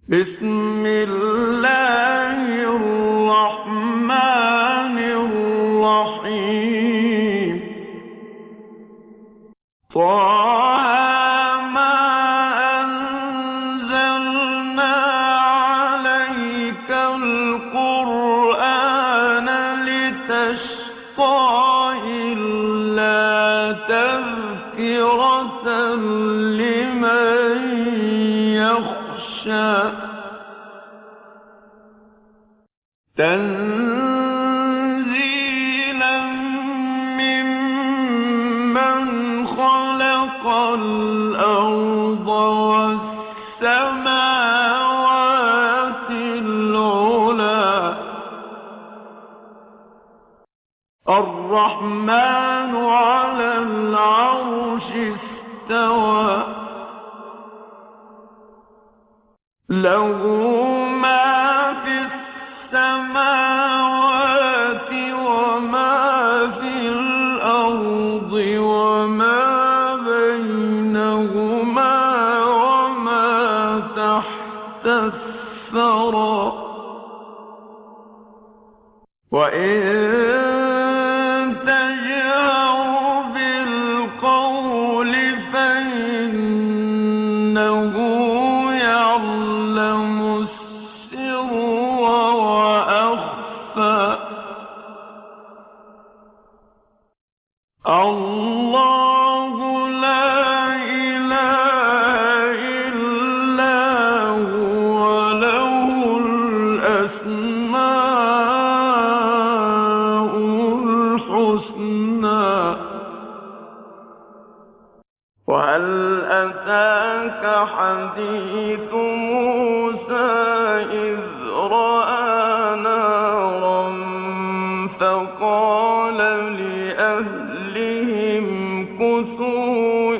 بسم الله الرحمن الرحيم. طه ما أنزلنا عليك القرآن لتشقى إلا تذكرة لمن يخشى تنزيلا ممن خلق الأرض والسماوات العلى الرحمن على العرش استوى له ما في السماوات وما في الأرض وما بينهما وما تحت الثرى وإن تجهر بالقول فإنه يعلم السر وأخفى الله لا إله إلا هو له الأسماء الحسنى وهل أتاك حديث موسى إذ رأى نارا فقال لأهلهم كثوا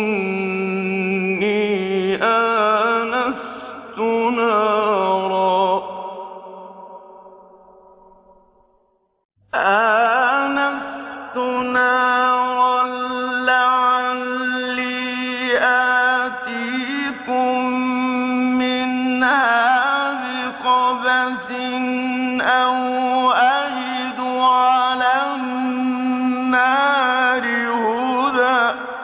إني آنست نارا لعلي آتيكم منها بقبس أو أجد على النار هدى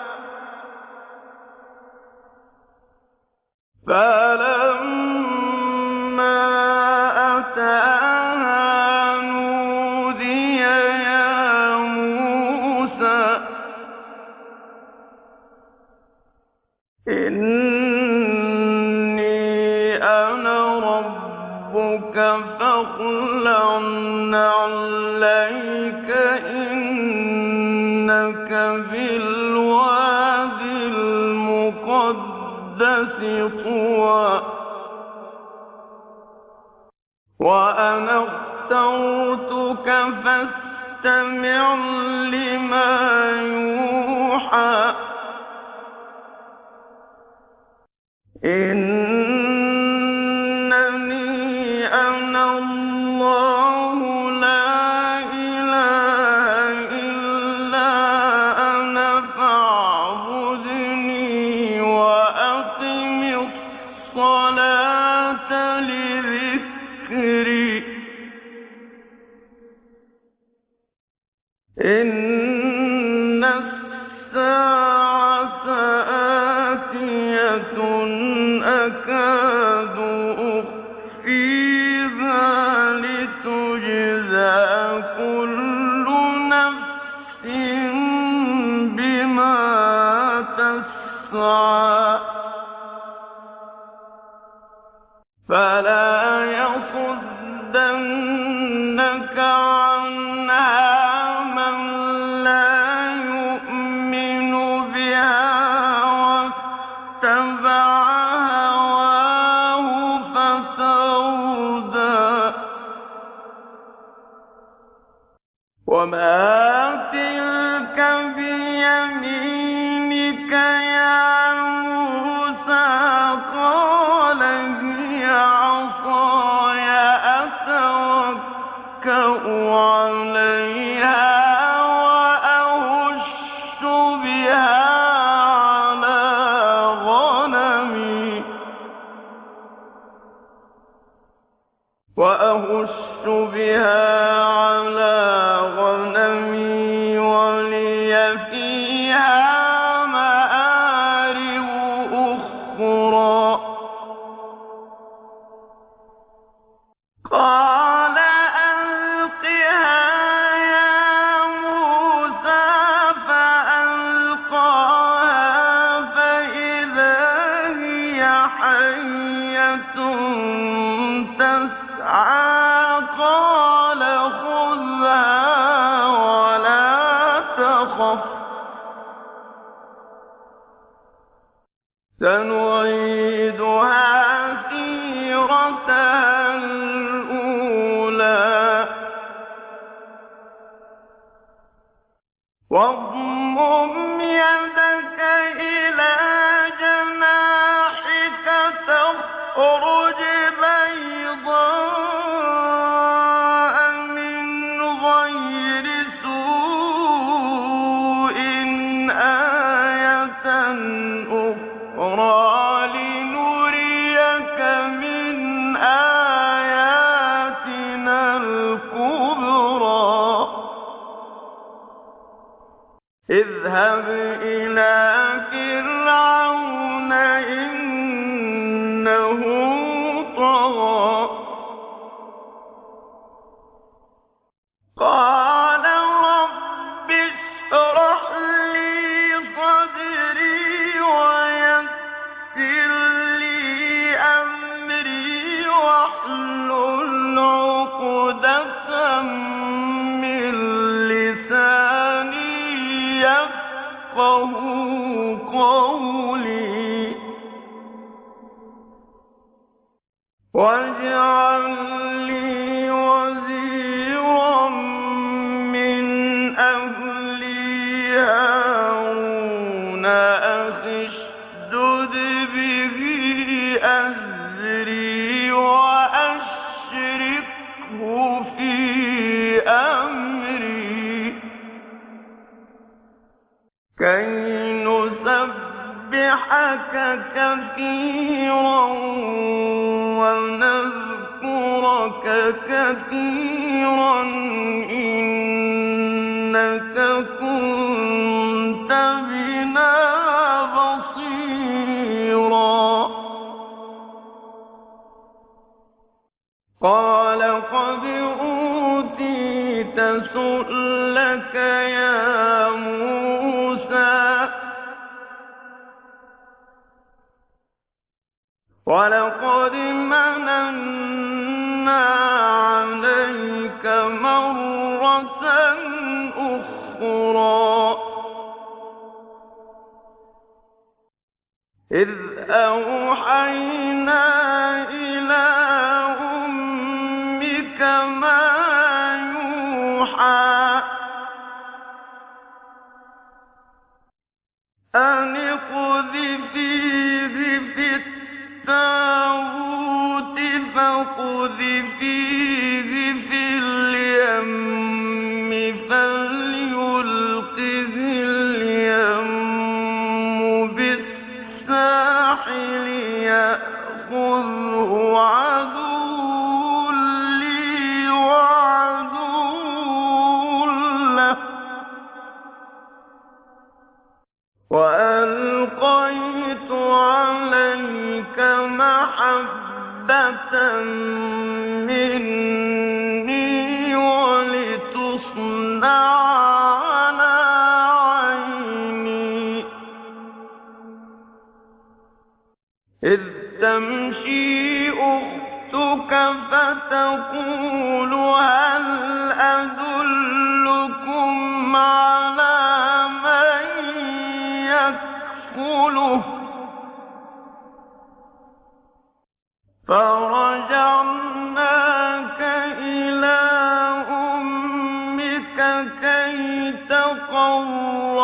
فلما أتاها نودي يا موسى إني أنا ربك فاخلع نعليك إنك بالواد المقدس طوى وأنا اخترتك فاستمع لما يوحى إنني أنا الله لا إله إلا أنا فاعبدني وأقم الصلاة لذكري إن الساعة آتية أكاد أخفيها لتجزى كل نفس بما تسعى فلا يصدنك عنها من لا يؤمن بها واتبع هواه فتردى وما تلك بيمينك يا موسى قال هي عصاي أتوكأ عليها وأهش بها على غنمي وأهش بها على غنمي ولي فيها مآرب أخرى قال ألقها يا موسى فألقاها فإذا هي حية تسعى قال خذها ولا تخف سنعيدها سيرتها الأولى واضمم يدك إلى جناحك تخرج بيضاء من غير سوء آية أخرى لنريك من آياتنا الكبرى اذهب إلى فرعون إنه طغى قال رب اشرح لي صدري ويسر لي أمري واحلل عقدة من لساني يفقهوا قولي واجعل لي وزيرا من أهلي هارون أخي اشدد به أزري وأشركه في أمري كي نسبحك كثيرا ونذكرك كثيرا إنك كنت بنا بصيرا قال قد أوتيت سؤلك يا موسى ولقد مننا عليك مرة أخرى إذ أوحينا إلى أمك ما يوحى أن اقذفيه في التابوت فاقذفيه في اليم فليلقه اليم بالساحل يأخذه عدو لي وعدو له وألقيت عليك محبة مني ولتصنع على عيني إذ تمشي أختك فتقول هل أدلكم على من يكفله فرجعناك إلى أمك كي تقر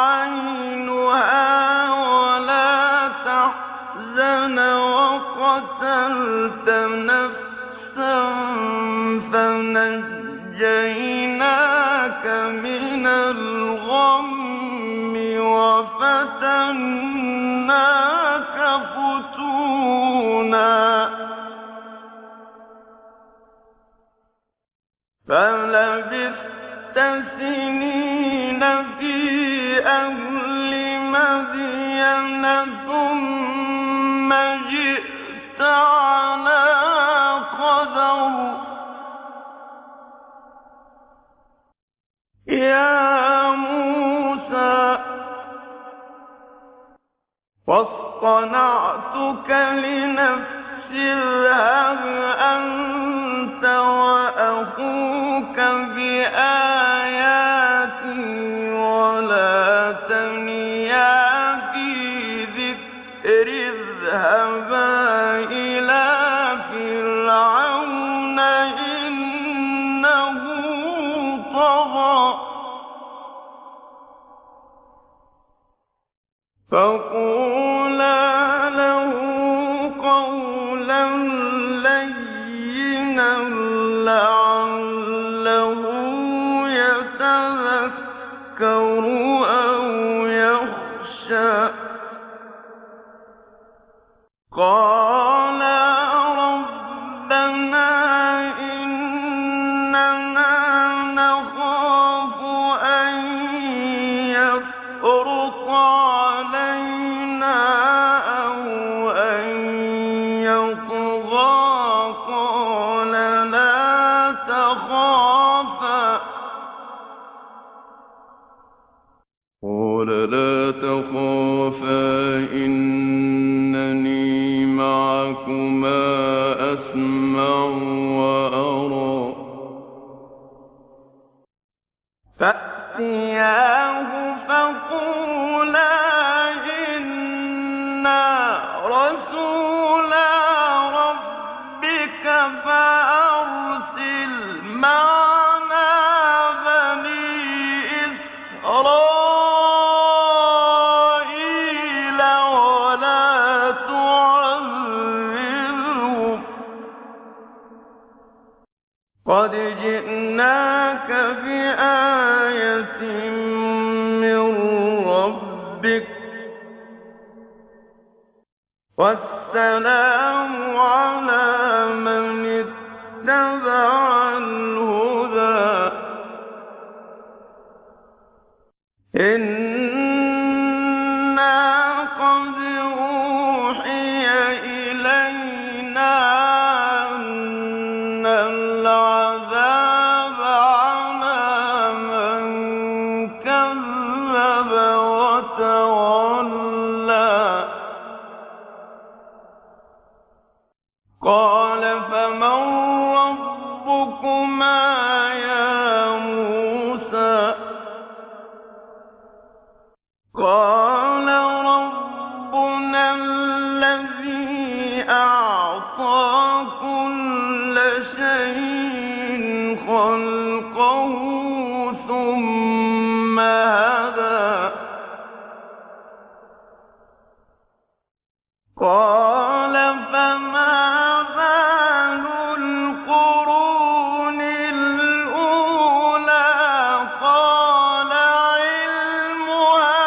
عينها ولا تحزن وقتلت نفسا فنجيناك من الغم وفتناك فتونا فلبثت سنين في أهل مدين ثم جئت على قدر يا موسى واصطنعتك لنفسي اذهب أنت وأخوك بآياتي ولا تنيا في ذكري اذهبا إلى فرعون إنه طغى فقولا له قولا لينا لعله يتذكر أو يخشى قالا ربنا إننا نخاف أن يفرط علينا أو أن يطغى قال لا تخافا إنني معكما أسمع وأرى فأتياه فقولا إنا رسولا ربك فأرسل معنا بني إسرائيل ولا تعذبهم قد جئناك بآية من ربك والسلام على من اتبع الهدى إنا قد أوحي إلينا أن العذاب على من كذب وتولى قال فمن ربكما يا موسى قال ربنا الذي أعطى كل شيء خلقه ثم هدى قال فما بال القرون الأولى قال علمها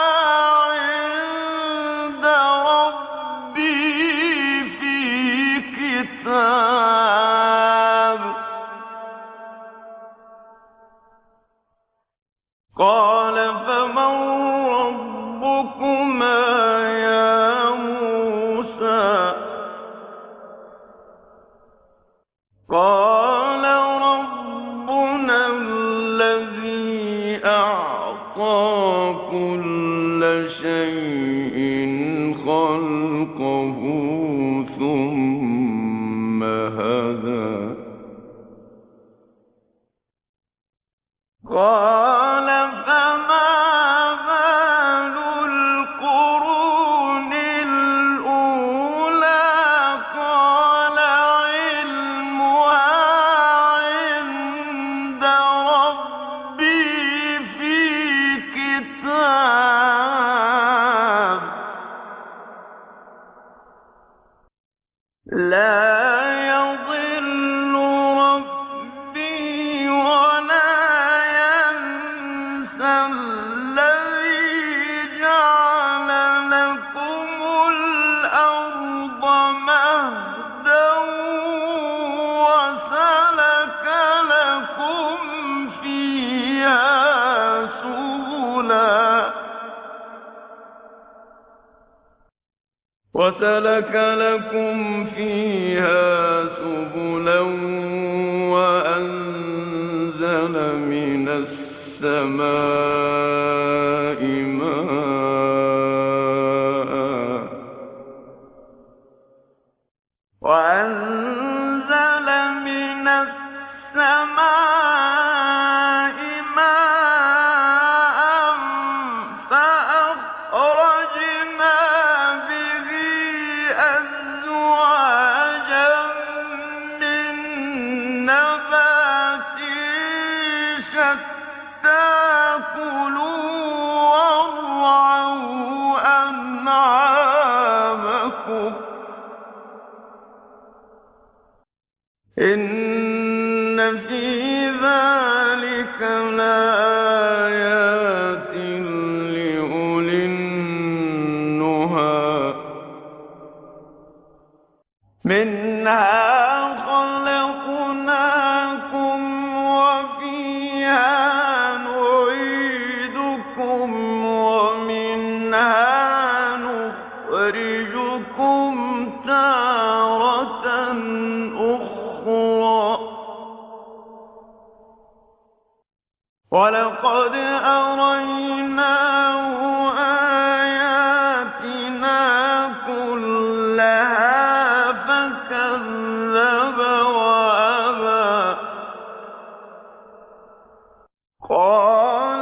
عند ربي في كتاب قال فمن ربكما يا موسى قال ربنا الذي أعطى كل شيء خلقه ثم هدى قال فما بال القرون الأولى قال علمها وسلك لكم فيها سبلا وأنزل من السماء ماء فأخرجنا به أزواجا من نبات شتى كلوا وارعوا أنعامكم إن في ذلك لآيات لأولي النهى منها خلقناكم وفيها نعيدكم ومنها نخرجكم تارة أخرى ولقد أريناه آياتنا كلها فكذب وأبى قال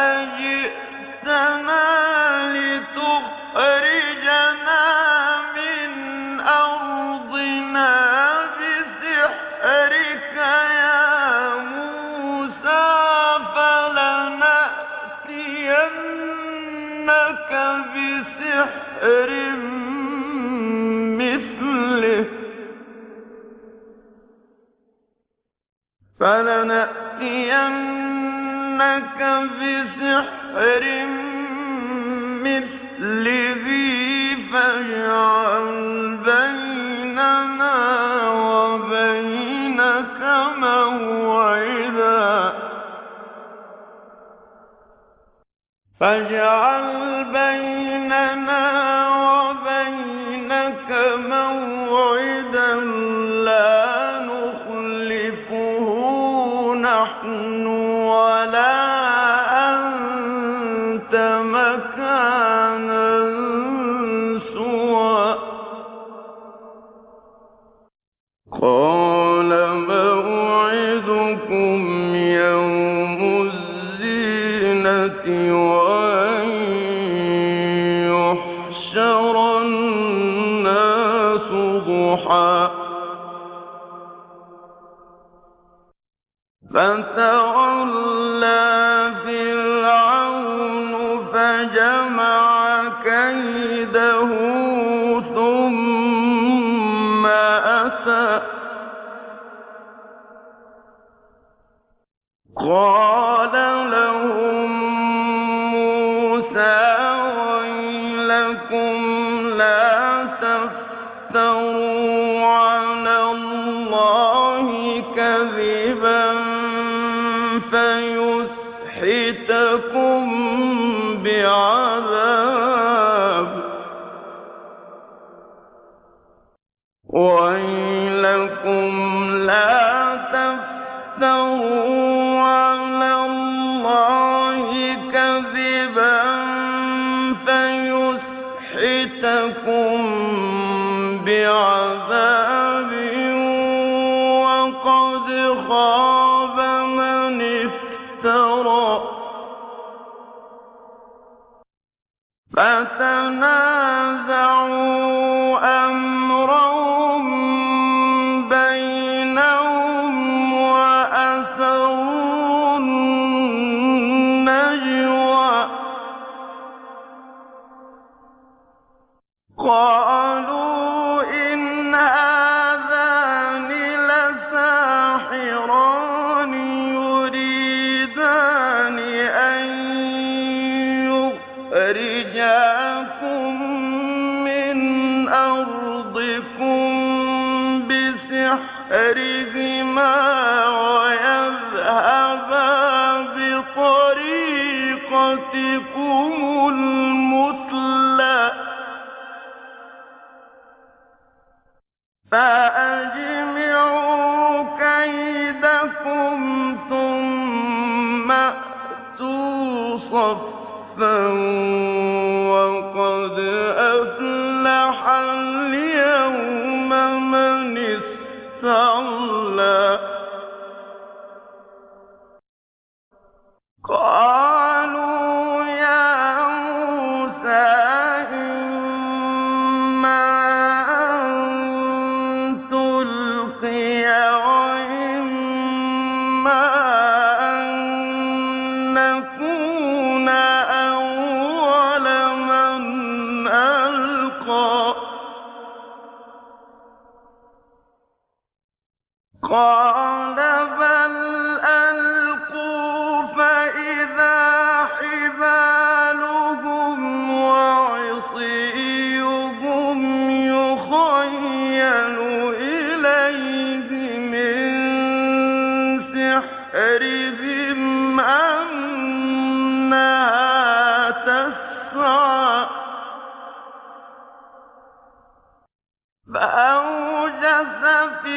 أجئتنا لتخرجنا من أرضنا بسحرك يا موسى فلنأتينك بسحر مثله فاجعل بيننا وبينك موعدا لا نخلفه نحن ولا أنت مكانا سوى قال موعدكم يوم الزينة وأن يحشر الناس ضحى فتولى فرعون فجمع كيده ثم أتى قال لهم موسى ويلكم لا تفتروا على الله كذبا فيسحتكم بعذاب ويلكم لا تفتروا على الله كذبا فيسحتكم بعذاب وقد خاب من افترى فتنازعوا أمرهم بينهم وأسروا النجوى قالوا إن هذان لساحران يريدان أن يخرجاكم من أرضكم بسحرهما ويذهبا بطريقتكم المثلى فأجمعوا كيدكم ثم أتوا صفا وقد أفلح اليوم من استعلى قالوا يا موسى إما أن تلقي وإما أن نكون أول من ألقى قال بل ألقوا فإذا حبالهم وعصيهم يخيل إليه من سحرهم أنها تسعى فأوجس في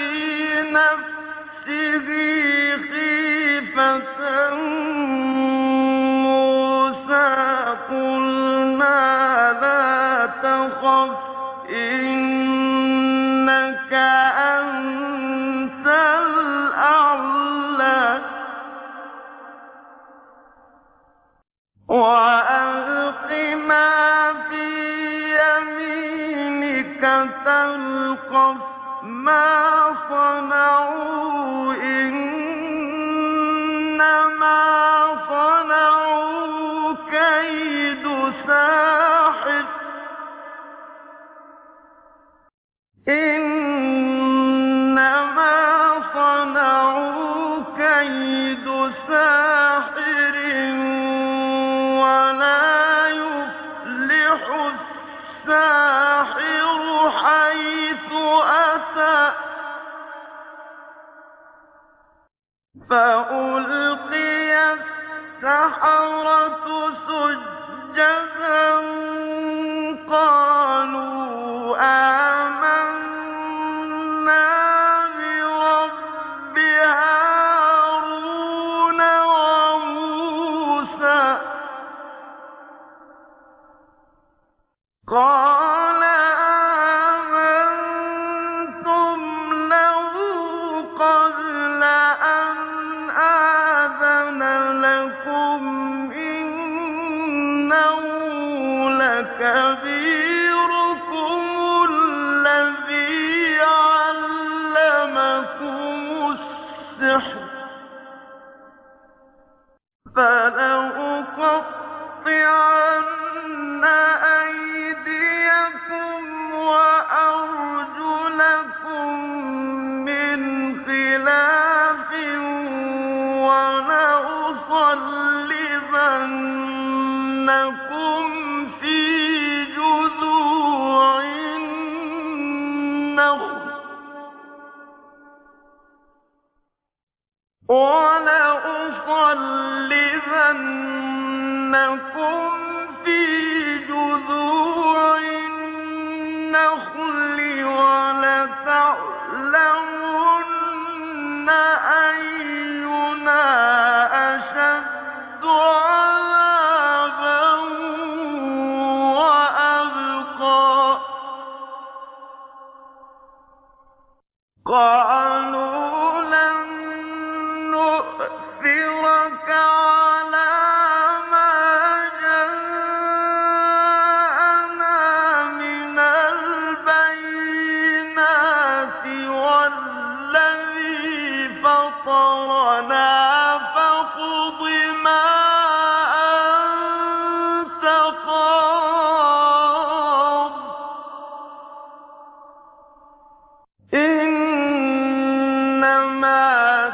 نفسه خيفة موسى قلنا لا تخف إنك أنت الأعلى وألق ما في يمينك تلقف ما صنعوا إنما صنعوا كيد ساحر إنما صنعوا كيد ساحر ولا يفلح الساحر حيث أتى فألقي السحرة سجدا قالوا آمنا برب هارون وموسى قال آمنتم له قبل أن آذن لكم إنه لكبيركم الذي علمكم السحر فلأقطعن أيديكم وأرجلكم من خلاف ولأصلبنكم في جذوع النخل ولتعلمن أينا أشد عذابا وأبقى قالوا لن نؤثرك على ما جاءنا من البينات والذي فطرنا فاقض ما أنت قاض إنما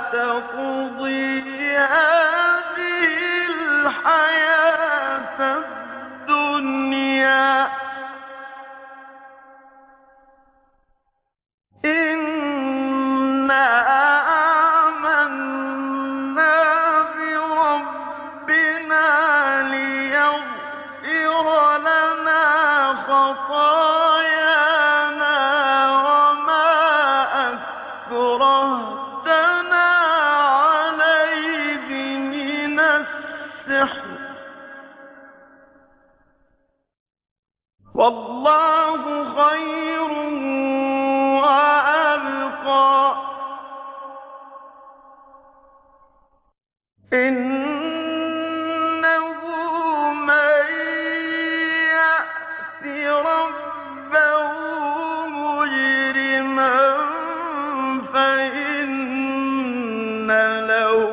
تقضي هذه الحياة الدنيا إنا آمنا بربنا ليغفر لنا خطايانا وما أكرهتنا عليه من السحر والله خير وأبقى إنه من يأت ربه مجرما فإن له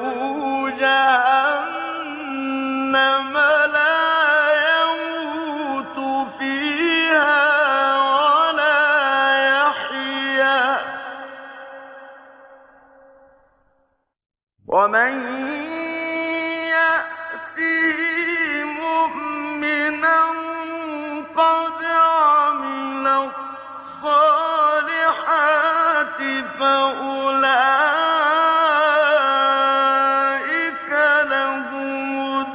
جهنم لا يموت فيها ولا يحيا ومن يأته مؤمنا قد عمل الصالحات فأولئك لهم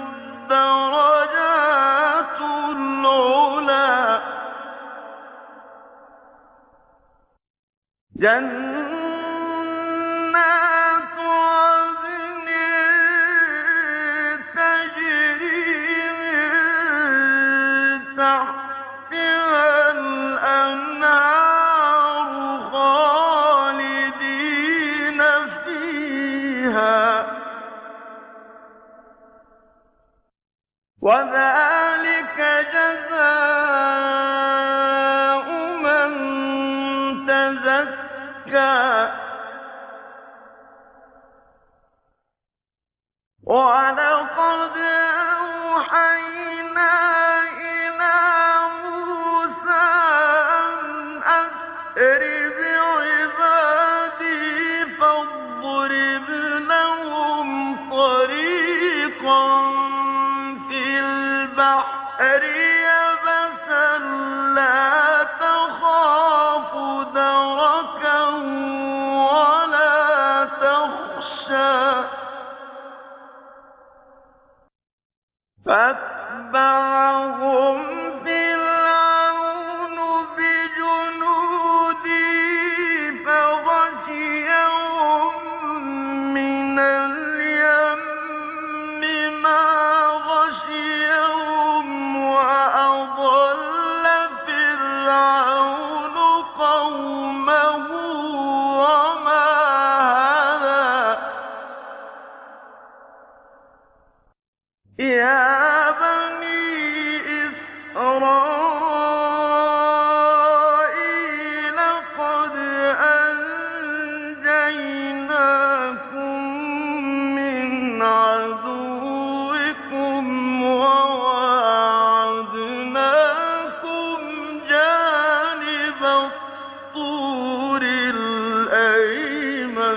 الدرجات العلى جنات عدن تجري من تحتها الأنهار خالدين فيها وذلك جزاء من تزكى ولقد أوحينا إلى موسى أن أسر بعبادي فاضرب لهم طريقا في البحر يبسا لا تخاف دركا ولا تخشى فأتبعهم فرعون بجنوده فغشيهم من اليم ما غشيهم وأضل فرعون قومه وما هدى يا بني إسرائيل قد أنجيناكم من عدوكم وواعدناكم جانب الطور الأيمن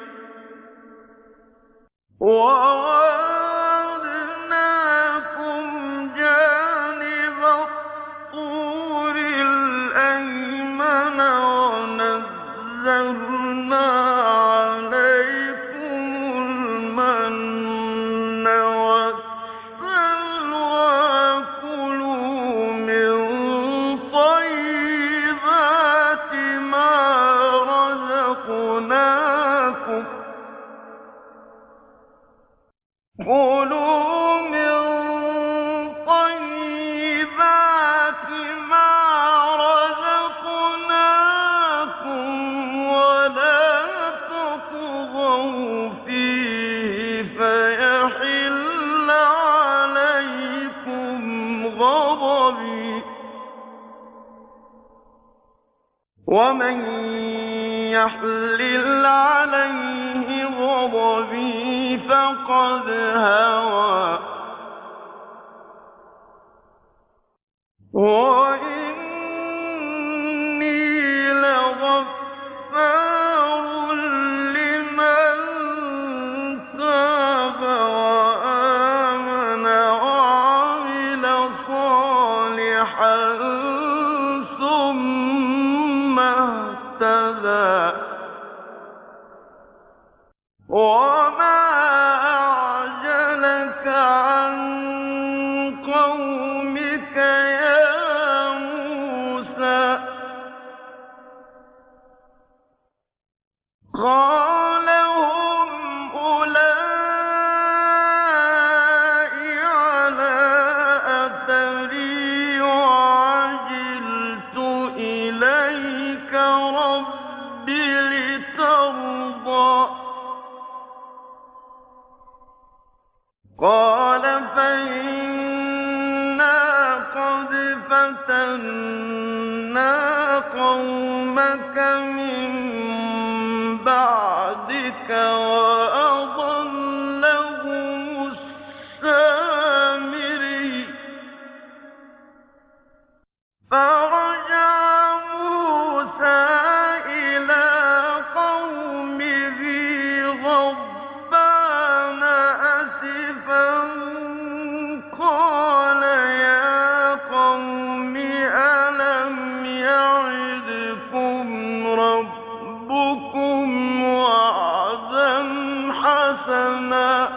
ونزلنا عليكم المن والسلوى كلوا من طيبات ما رزقناكم كلوا من طيبات ما رزقناكم ولا تطغوا فيه فيحل عليكم غضبي ومن يحلل عليه غضبي فقد هوى وإني لغفار لمن تاب وآمن وعمل صالحا ثم اهتدى وما أعجلك عن قومك يا موسى قَالَ هُمْ أُولَاءِ عَلَىٰ أَثَرِي وَعَجِلْتُ إِلَيْكَ رَبِّ لِتَرْضَىٰ قَالَ فَإِنَّا قَدْ فَتَنَّا قَوْمَكَ مِن بَعْدِكَ وَأَضَلَّهُمُ السَّامِرِيُّ فَرَجَعَ مُوسَىٰ إِلَىٰ قَوْمِهِ غَضْبَانَ أَسِفًا قَالَ يَا قَوْمِ أَلَمْ يَعِدْكُمْ رَبُّكُمْ وَعْدًا حَسَنًا ۚ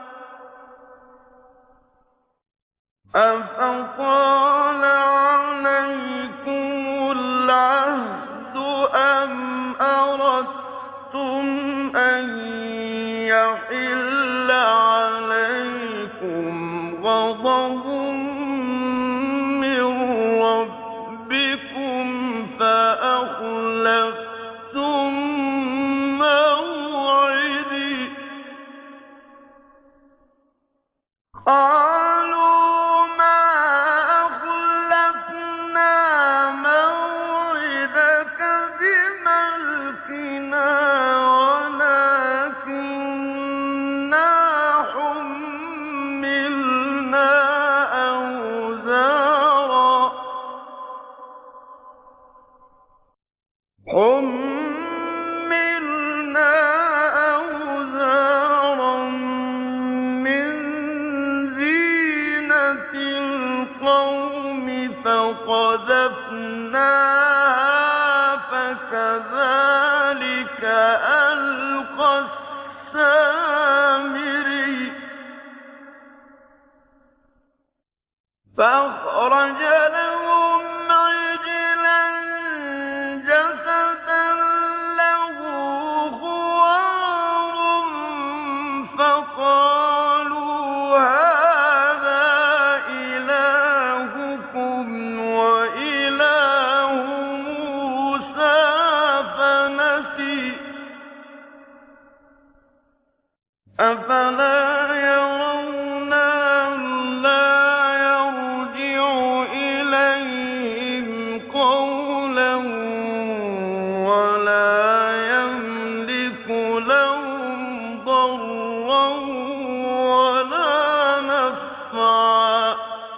أَفَطَالَ عَلَيْكُمُ الْعَهْدُ أَمْ أَرَدتُّمْ أَن يَحِلَّ عَلَيْكُمْ غَضَبٌ مِّن رَّبِّكُمْ فَأَخْلَفْتُم مَّوْعِدِي قَالُوا مَا أَخْلَفْنَا مَوْعِدَكَ بِمَلْكِنَا وَلَٰكِنَّا حُمِّلْنَا أَوْزَارًا مِّن زِينَةِ الْقَوْمِ فَقَذَفْنَاهَا فَكَذَٰلِكَ أَلْقَى السَّامِرِيُّ فَأَخْرَجَ لَهُمْ عِجْلًا جَسَدًا لَّهُ خُوَارٌ فَقَالُوا هَٰذَا إِلَٰهُكُمْ وَإِلَٰهُ مُوسَىٰ فَنَسِيَ أَفَلَا يَرَوْنَ أَلَّا يَرْجِعُ إِلَيْهِمْ قَوْلًا وَلَا يَمْلِكُ لَهُمْ ضَرًّا وَلَا نَفْعًا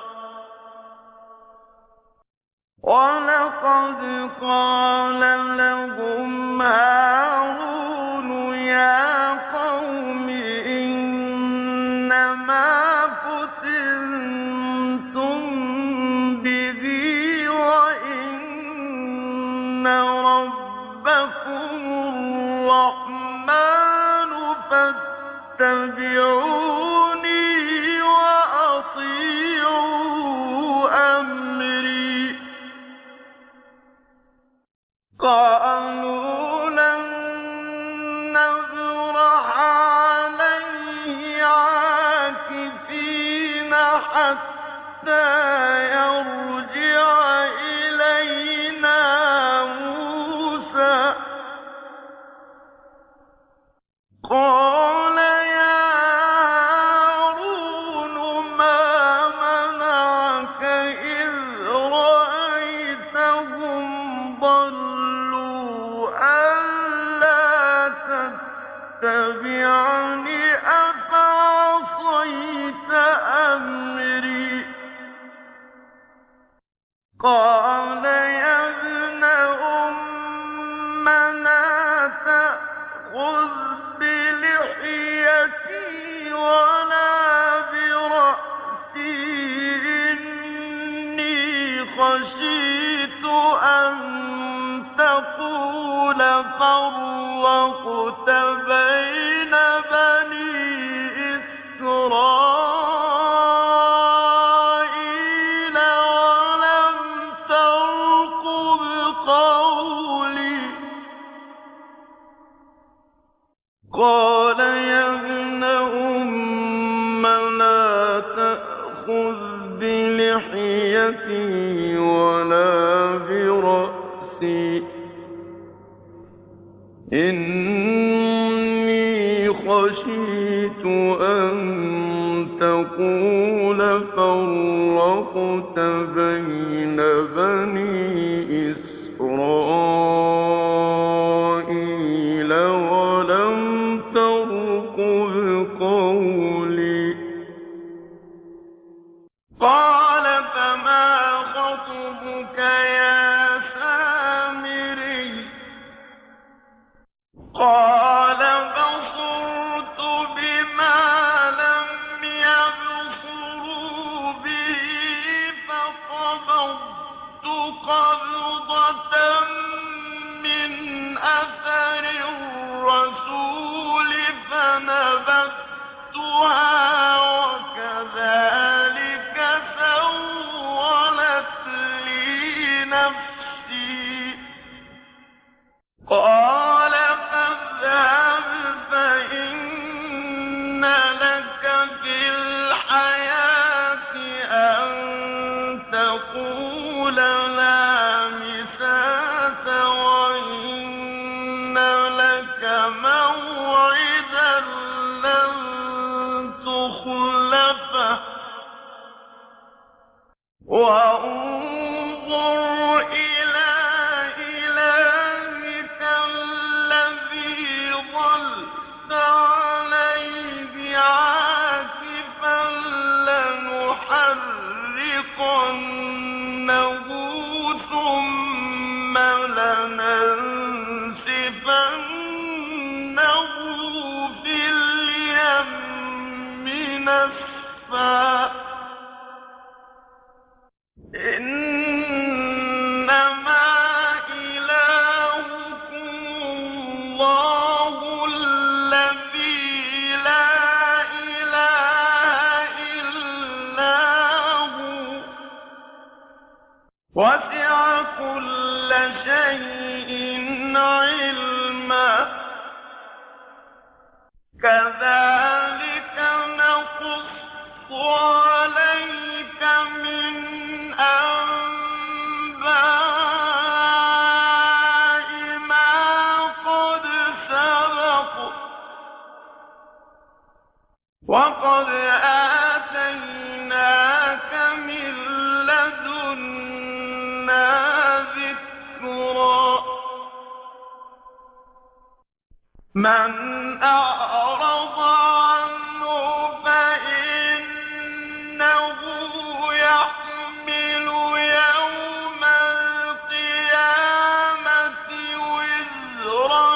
وَلَقَدْ قَالَ لَهُمْ هَارُونُ يَا قَوْمِ إِنَّمَا فُتِنتُم بِهِ وَإِنَّ رَبَّكُمُ الرَّحْمَٰنُ فَاتَّبِعُونِي وَأَطِيعُوا أَمْرِي قَالُوا لَن نَّبْرَحَ عَلَيْهِ عَاكِفِينَ حَتَّىٰ يَرْجِعَ إِلَيْنَا مُوسَىٰ قَالَ يَا هَارُونُ مَا مَنَعَكَ إِذْ رَأَيْتَهُمْ ضَلُّوا أَلَّا تَتَّبِعَنِ أَفَعَصَيْتَ أَمْرِي قَالَ يَا ابْنَ أُمَّ لَا تَأْخُذْ بِلِحْيَتِي وَلَا بِرَأْسِي إِنِّي خَشِيتُ أَن تَقُولَ فَرَّقْتَ بَيْنَ بَنِي إِسْرَائِيلَ وَلَمْ تَرْقُبْ قَوْلِي قال يا ابن أم لا تأخذ بلحيتي ولا برأسي إني خشيت أن تقول فرقت بين بني إسرائيل ولم ترقب قولي قال فما خطبك يا سامري قال بصرت بما لم يبصروا به فقبضت قبضة من أثر الرسول فنبذتها وكذلك سولت لي نفسي قال فاذهب فإن لك في الحياة أن تقول لا مساس وإن لك موعدا لن تخلفه وانظر إلى إلهك الذي ظلت عليه عاكفا لنحرقنه ثم لننسفنه في اليم نسفا إنما إلهكم الله الذي لا إله إلا هو وسع كل شيء علما كذلك نقص عليك من أنباء ما قد سبق وقد آتيناك من لدنا ذكرا من أعرض عنه فإنه يحمل يوم القيامة وزرا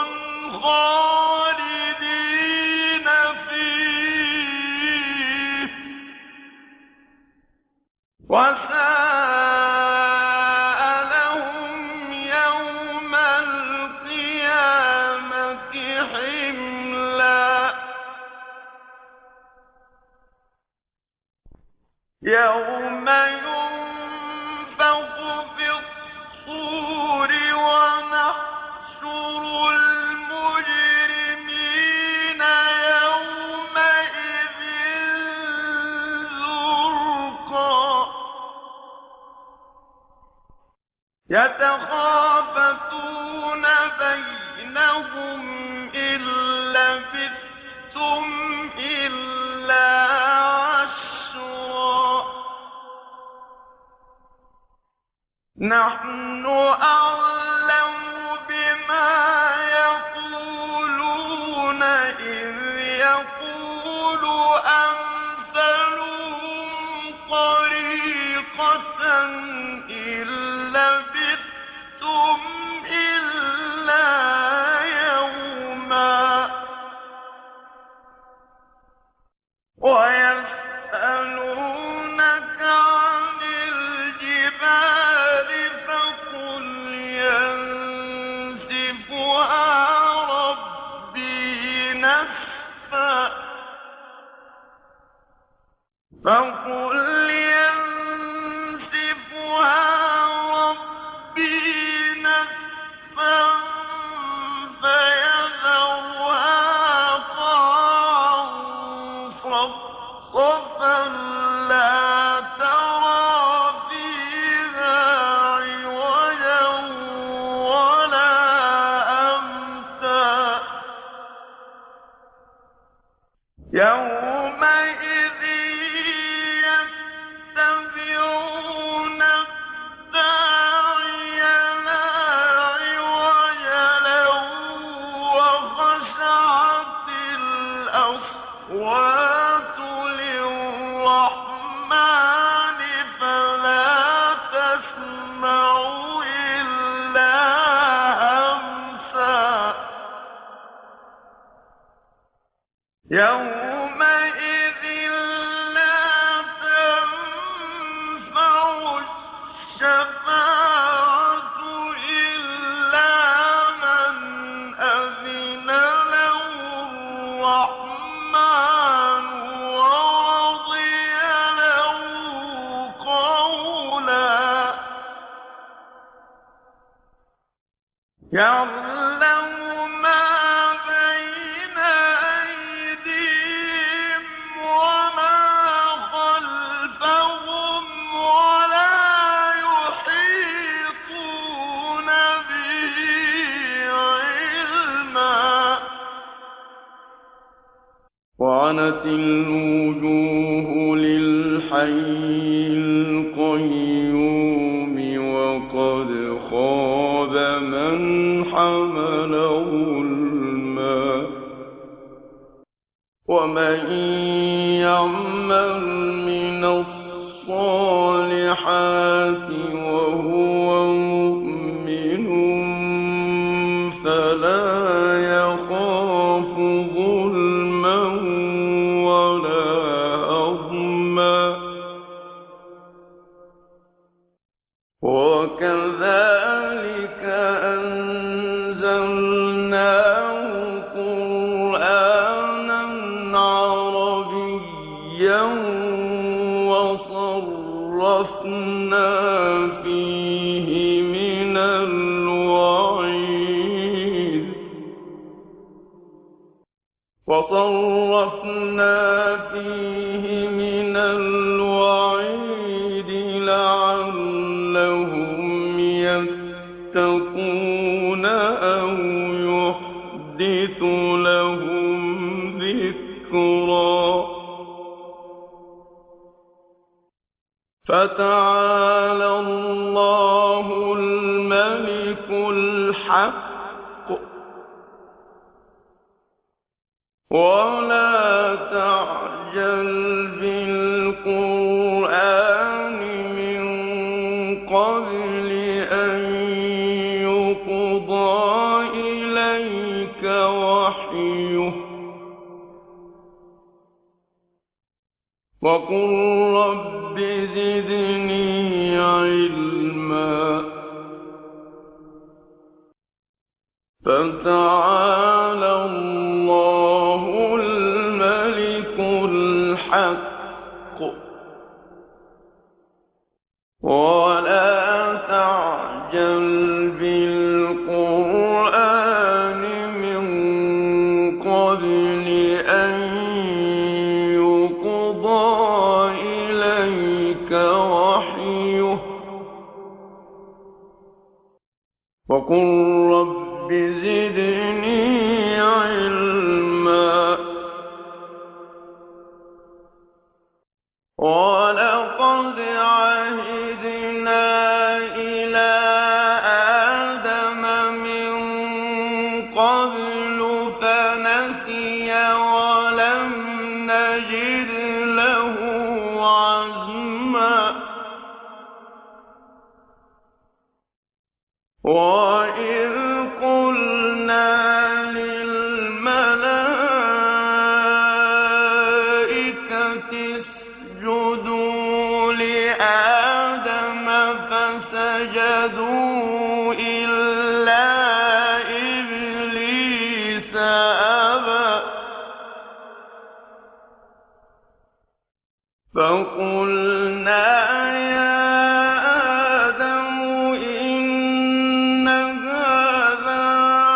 خالدين فيه وساء لهم يوم القيامة حملا يوم ينفخ في الصور ونحشر المجرمين يومئذ زرقا يتخافتون بينهم إن لبثتم إلا عشرا نحن أعلم بما يقولون إذ يقول أمثلهم طريقة إن لبثتم إلا يوما ويسألونك عن الجبال فقل ينسفها ربي نسفا فقل ينسفها ربي نسفا فيذرها يومئذ يتبعون الداعي لا عوج له وخشعت الأصوات للرحمن فلا تسمع إلا همسا يومئذ لا تنفع الشفاعة إلا من أذن له الرحمن ورضي له قولا يعلم ما بين أيديهم وما خلفهم ولا يحيطون به علما وعنت الوجوه للحي القيوم وقد خاب من حمل ظلما ومن يعمل من الصالحات وهو مؤمن فلا يخاف ظلما ولا هضما وكذلك أنزلناه قرآنا عربيا وصرفنا فيه من الوعيد لعلهم يتقون أو يحدث لهم ذكرا فتعالى الله الملك الحق ولا تعجل بالقرآن من قبل أن يقضى إليك وحيه وقل رب زدني علما فتعالى الله الملك الحق ولا تعجل بالقرآن من قبل أن يقضى إليك وحيه وقل رب زدني علما ولقد عهدنا إلى آدم من قبل فنسي ولم نجد له عزما وإذ قلنا للملائكة اسجدوا لآدم فسجدوا إلا إبليس أبى فقلنا يا آدم إن هذا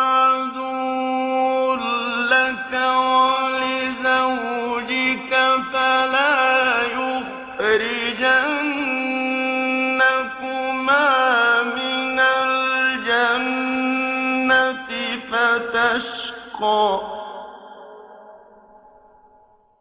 عدو لك ولزوجك فلا يخرجنكما من الجنة فتشقى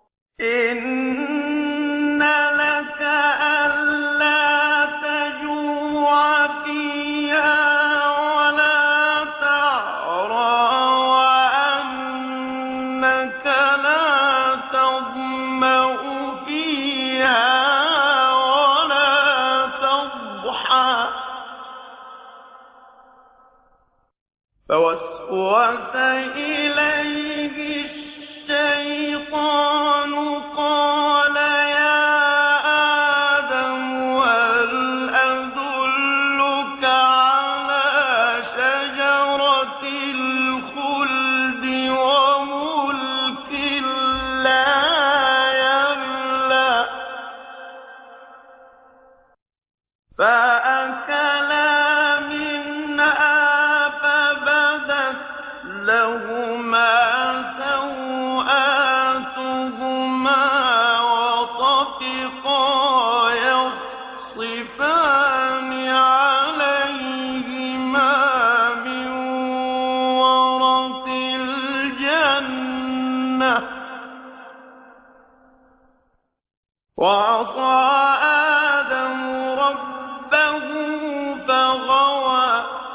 وعصى آدم ربه فغوى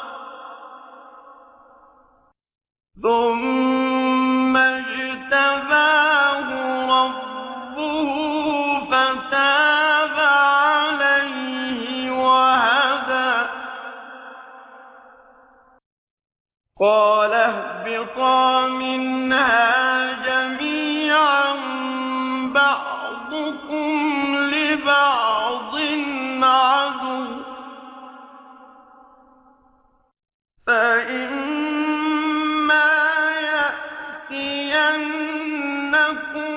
ثم اجتباه ربه فتاب عليه وهدى قال اهبطا منها جميعا بعضكم لبعض عدو فإما يأتينكم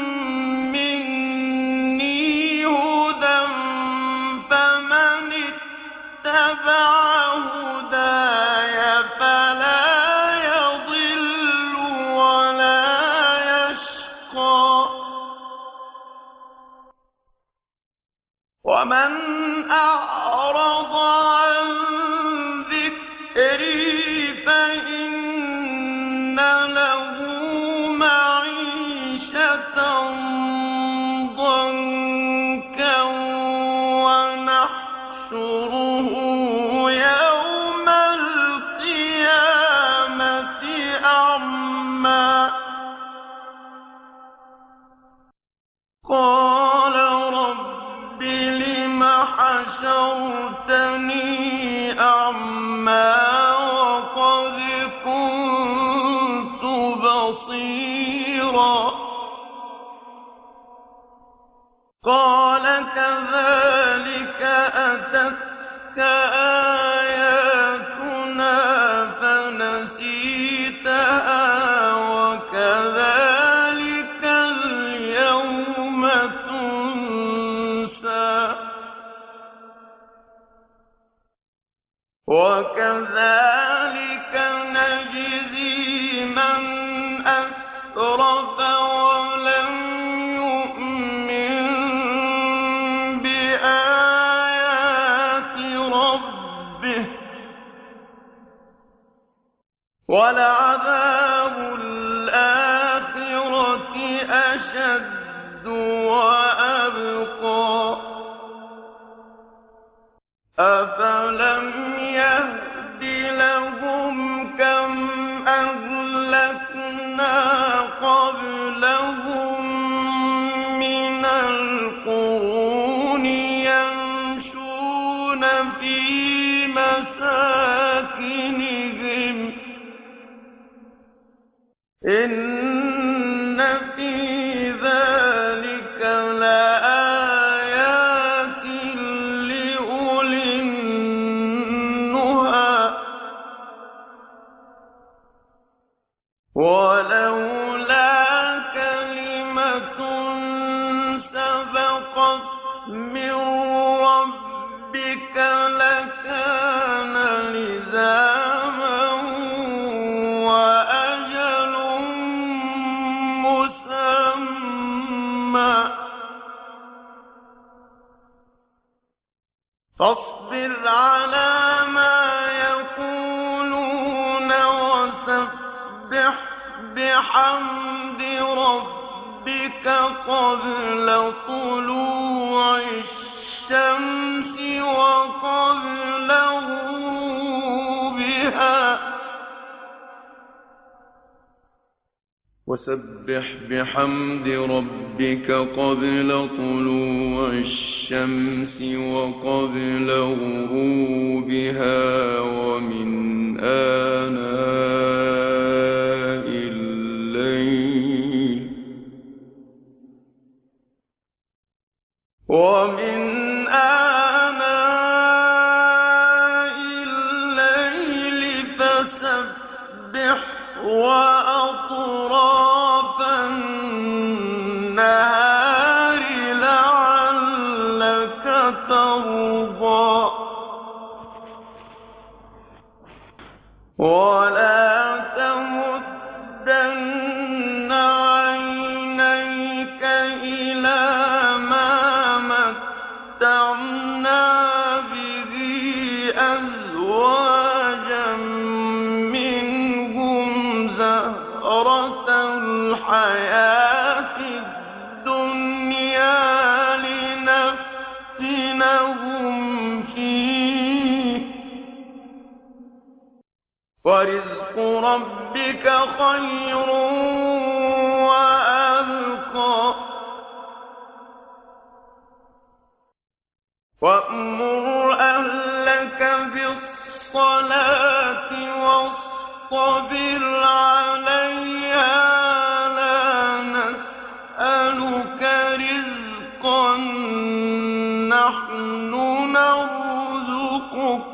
مني هدى فمن اتبع هداي فلا يضل ولا يشقى ومن أعرض عن ذكري فإن له معيشة ضنكا ونحشره يوم القيامة أعمى قال رب لم حشرتني أعمى وقد كنت بصيرا قال كذلك أتتك آياتنا فنسيتها وكذلك اليوم تنسى وكذلك نجزي من أسرف ولم يؤمن بآيات ربه ولعذاب الآخرة أشد وأبقى أفلم يهد لهم كم أهلكنا قبلهم من القرون يمشون في مساكنهم إن في ذلك لآيات لأولي النهى ولولا كلمة سبقت من ربك لكان لزاما وأجل مسمى فاصبر على ما يقولون وسبح بحمد ربك قبل طلوع الشمس وقبل غروبها وسبح بحمد ربك قبل طلوع الشمس وقبل غروبها ومن آناء الليل فسبح وأطراف النهار لعلك ترضى ولا تمدن عينيك إلى ما متعنا به أزواجا منهم زهرة زهرة الحياة الدنيا لنفتنهم فيه ورزق ربك خير وأبقى وأمر أهلك بالصلاة واصطبر عليها لا نسألك رزقا نحن نرزقك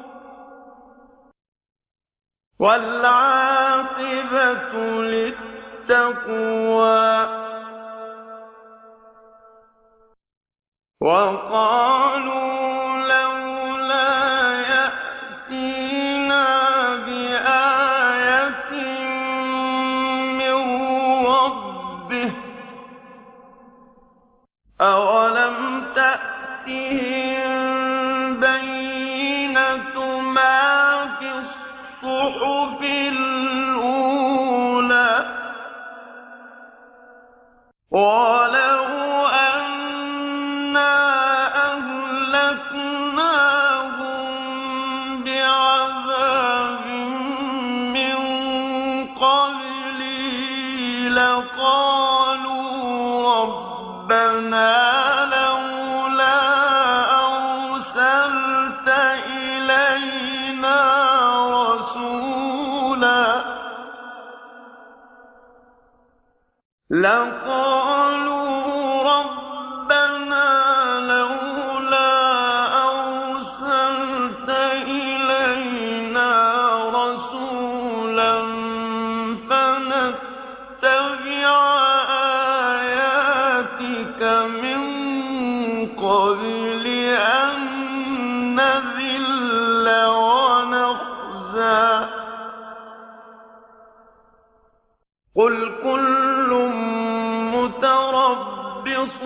والعاقبة للتقوى وقالوا لولا يأتينا بآية من ربه أولم تأتهم بينة ما في الصحف الأولى ولو أنا أهلكناهم بعذاب من قبله لقالوا ربنا لولا أرسلت إلينا رسولا فنتبع آياتك من قبل أن نذل ونخزى قل كل متربص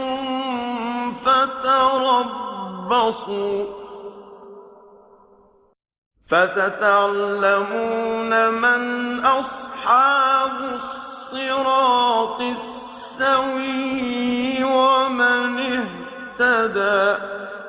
فتربصوا فستعلمون من أصحاب الصراط السوي ومن اهتدى